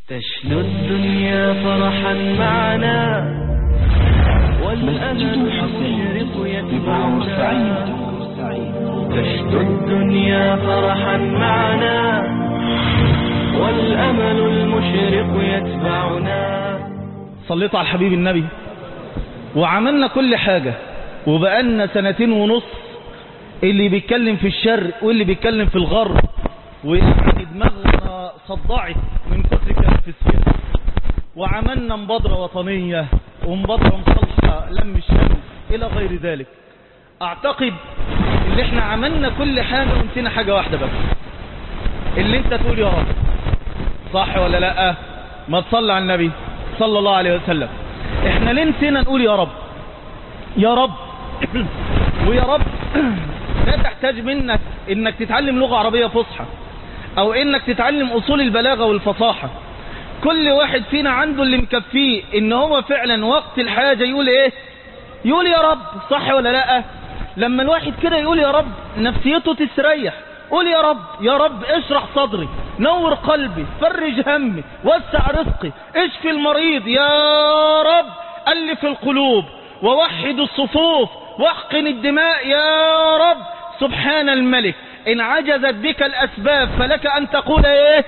تشلو الدنيا فرحا معنا والأمل المشرق يتبعنا. تشلو الدنيا فرحا معنا والأمل المشرق يتبعنا. صليت على الحبيب النبي وعملنا كل حاجة وبقالنا 2.5 سنين، اللي بيتكلم في الشرق واللي بيتكلم في الغرب، ويعني دماغنا صدعت من كتر كلام في السياسة. وعملنا مبادرة وطنية ومبادرة مصالحة لم الشمس إلى غير ذلك. أعتقد اللي احنا عملنا كل حاجة ونسينا حاجة واحدة بس، اللي انت تقول يا رب. صح ولا لا؟ ما تصلي على النبي صلى الله عليه وسلم. احنا ليه نسينا نقول يا رب؟ يا رب ويا رب لا تحتاج منك انك تتعلم لغة عربية فصحى او انك تتعلم اصول البلاغة والفصاحة. كل واحد فينا عنده اللي مكفيه ان هو فعلا وقت الحاجة يقول ايه؟ يقول يا رب. صح ولا لا؟ لما الواحد كده يقول يا رب نفسيته تستريح. قول يا رب، يا رب اشرح صدري، نور قلبي، فرج همي، وسع رزقي، اشفي المريض. يا رب ألف القلوب ووحد الصفوف واحقن الدماء. يا رب سبحان الملك إن عجزت بك الأسباب فلك أن تقول إيه؟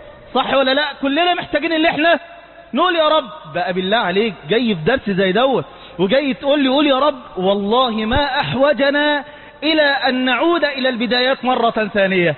صح ولا لا؟ كلنا محتاجين اللي احنا نقول يا رب. بقى بالله عليك جاي في درس زي دوت وجاي تقول لي قول يا رب؟ والله ما أحوجنا إلى أن نعود إلى البدايات مرة ثانية.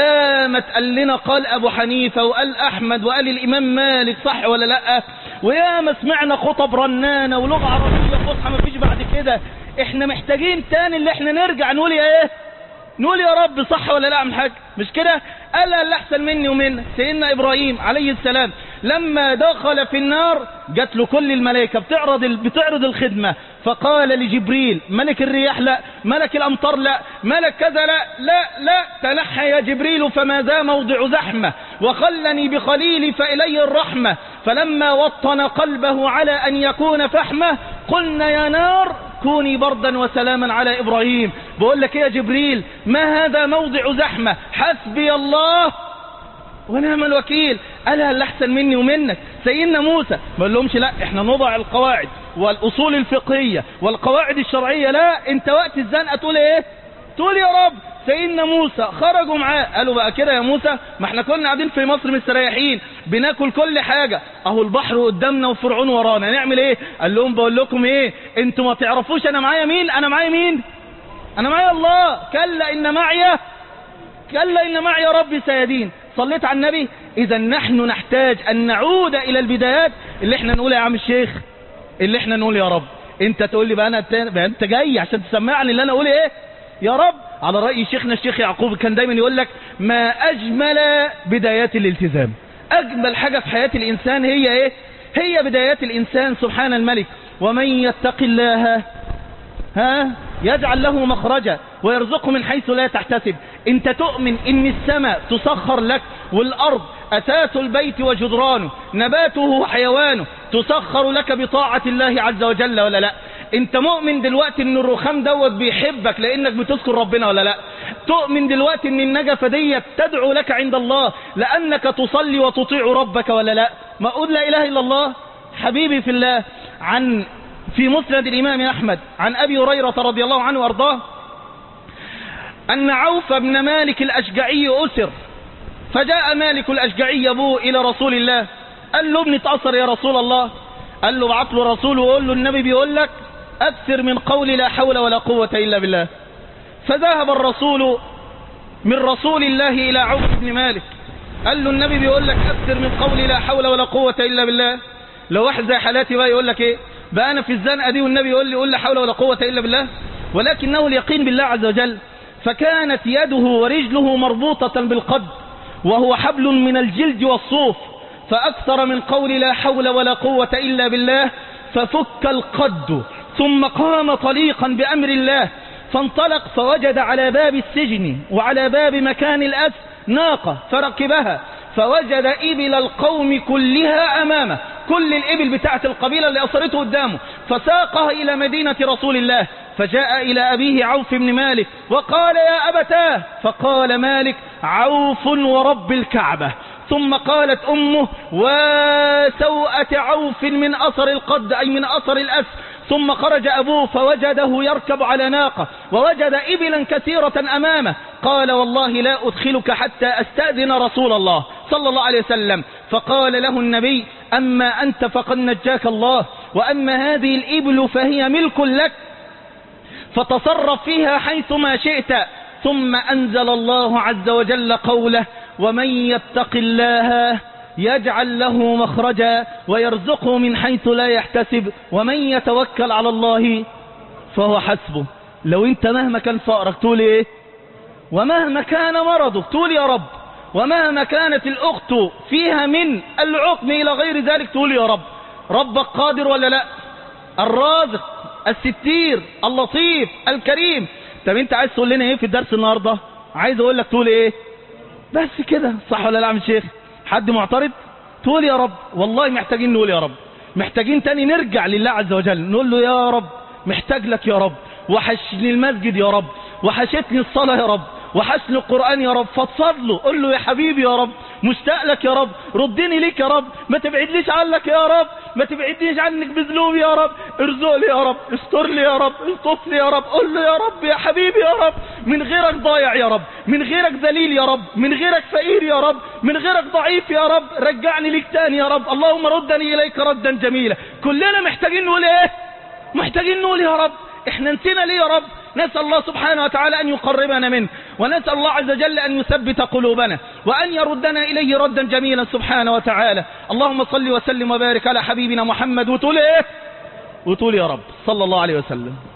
يا ما تقال لنا قال أبو حنيفة وقال أحمد وقال الإمام مالك. صح ولا لا؟ ويا ما سمعنا خطب رنانة ولغة عربية فصحى ما فيش بعد كده. احنا محتاجين تاني اللي احنا نرجع نقول يا ايه؟ نقول يا رب. صح ولا لا من حاجة؟ مش كده؟ قال اللي احسن مني ومنك سيدنا إبراهيم عليه السلام لما دخل في النار جات له كل الملائكة بتعرض الخدمة، فقال لجبريل ملك الرياح لا، ملك الأمطار لا، ملك كذا لا لا لا، تنحى يا جبريل فما ذا موضع زحمة وخلني بخليلي فإلي الرحمة. فلما وطن قلبه على أن يكون فحمة قلنا يا نار كوني بردا وسلاما على إبراهيم. بقول لك يا جبريل ما هذا موضع زحمة، حسبي الله ونعم الوكيل. ألا اللي أحسن مني ومنك سيدنا موسى ما قال لهمش لا احنا نضع القواعد والأصول الفقهية والقواعد الشرعية، لا انت وقت الزنقة تقول ايه؟ تقول يا رب. سيدنا موسى خرجوا معاه قالوا بقى كده يا موسى ما احنا كنا قاعدين في مصر مستريحين بناكل كل حاجة، اهو البحر قدامنا وفرعون ورانا، نعمل ايه؟ قال لهم بقول لكم ايه، انتوا ما تعرفوش انا معايا مين؟ انا معايا مين؟ انا معايا الله. كلا ان معي ربي سيدين. صليت على النبي. اذا نحن نحتاج ان نعود الى البدايات اللي احنا نقول يا عم الشيخ، اللي احنا نقول يا رب. انت تقول لي بقى انت جاي عشان تسمعني اللي انا اقول ايه؟ يا رب. على رأي شيخنا الشيخ يعقوب كان دايما يقول لك ما اجمل بدايات الالتزام. اجمل حاجة في حياة الانسان هي ايه؟ هي بدايات الانسان. سبحان الملك ومن يتق الله يجعل له مخرجا ويرزقه من حيث لا تحتسب. انت تؤمن ان السماء تسخر لك والارض اساس البيت وجدرانه نباته وحيوانه تسخر لك بطاعة الله عز وجل ولا لا؟ انت مؤمن دلوقتي ان الرخام دوت بيحبك لانك بتذكر ربنا ولا لا؟ تؤمن دلوقتي ان النجفة ديت تدعو لك عند الله لانك تصلي وتطيع ربك ولا لا؟ ما اقول لا اله الا الله. حبيبي في الله في مسند الإمام أحمد عن أبي هريرة رضي الله عنه وأرضاه أن عوف بن مالك الأشجعي أسر، فجاء مالك الأشجعي أبوه إلى رسول الله قال له ابني تأثر يا رسول الله. قال له بعت له رسول وقال له النبي بيقول لك أكثر من قول لا حول ولا قوة إلا بالله. فذهب الرسول من رسول الله إلى عوف بن مالك قال له النبي بيقول لك أكثر من قول لا حول ولا قوة إلا بالله. لو واحد زي حالاتي بقى يقول لك ايه بقى انا في الزنقه دي والنبي يقول لي قول لا حول ولا قوه الا بالله، ولكنه اليقين بالله عز وجل. فكانت يده ورجله مربوطه بالقد وهو حبل من الجلد والصوف، فاكثر من قول لا حول ولا قوه الا بالله ففك القد ثم قام طليقا بامر الله فانطلق فوجد على باب السجن وعلى باب مكان الأسر ناقة فركبها فوجد إبل القوم كلها أمامه، كل الإبل بتاعت القبيلة اللي أصرته قدامه، فساقها إلى مدينة رسول الله. فجاء إلى أبيه عوف بن مالك وقال يا أبتاه، فقال مالك عوف ورب الكعبة. ثم قالت أمه: وسوءة عوف من أثر القد، أي من أثر الأس. ثم خرج أبوه فوجده يركب على ناقة، ووجد إبلا كثيرة أمامه. قال: والله لا أدخلك حتى أستأذن رسول الله صلى الله عليه وسلم. فقال له النبي: أما أنت فقد نجاك الله، وأما هذه الإبل فهي ملك لك، فتصرف فيها حيثما شئت. ثم أنزل الله عز وجل قوله: ومن يتق الله يجعل له مخرجا ويرزقه من حيث لا يحتسب ومن يتوكل على الله فهو حسبه. لو انت مهما كان فقرك تقول ايه؟ ومهما كان مرضك تقول يا رب. ومهما كانت الأخت فيها من العقم إلى غير ذلك تقول يا رب. ربك قادر ولا لا؟ الرازق، الستير، اللطيف، الكريم. طب انت عايز تقول لنا ايه في الدرس النهاردة؟ عايز اقول لك تقول ايه؟ بس كده، صح ولا لا يا عم الشيخ؟ حد معترض؟ تقول يا رب. والله محتاجين نقول يا رب، محتاجين تاني نرجع لله عز وجل نقول له يا رب محتاج لك يا رب، وحشني المسجد يا رب، وحشتني الصلاة يا رب، وحشني القرآن يا رب. فتصل له، قل له يا حبيبي يا رب، مشتاق لك يا رب، ردني ليك يا رب، ما تبعدليش عنك يا رب، ما تبعدنيش عنك بذنوبي يا رب، ارزق لي يا رب، استر لي يا رب، الطف لي يا رب. قل له يا رب يا حبيبي يا رب، من غيرك ضايع يا رب، من غيرك ذليل يا رب، من غيرك فقير يا رب، من غيرك ضعيف يا رب، رجعني ليك تاني يا رب، اللهم ردني إليك ردا جميلا. كلنا محتاجين نقول ايه؟ محتاجين نقول يا رب. احنا نسينا ليه يا رب؟ نسأل الله سبحانه وتعالى أن يقربنا منه، ونسأل الله عز وجل أن يثبت قلوبنا وأن يردنا إليه ردا جميلا سبحانه وتعالى. اللهم صل وسلم وبارك على حبيبنا محمد. وتقول إيه؟ وتقول يا رب صلى الله عليه وسلم.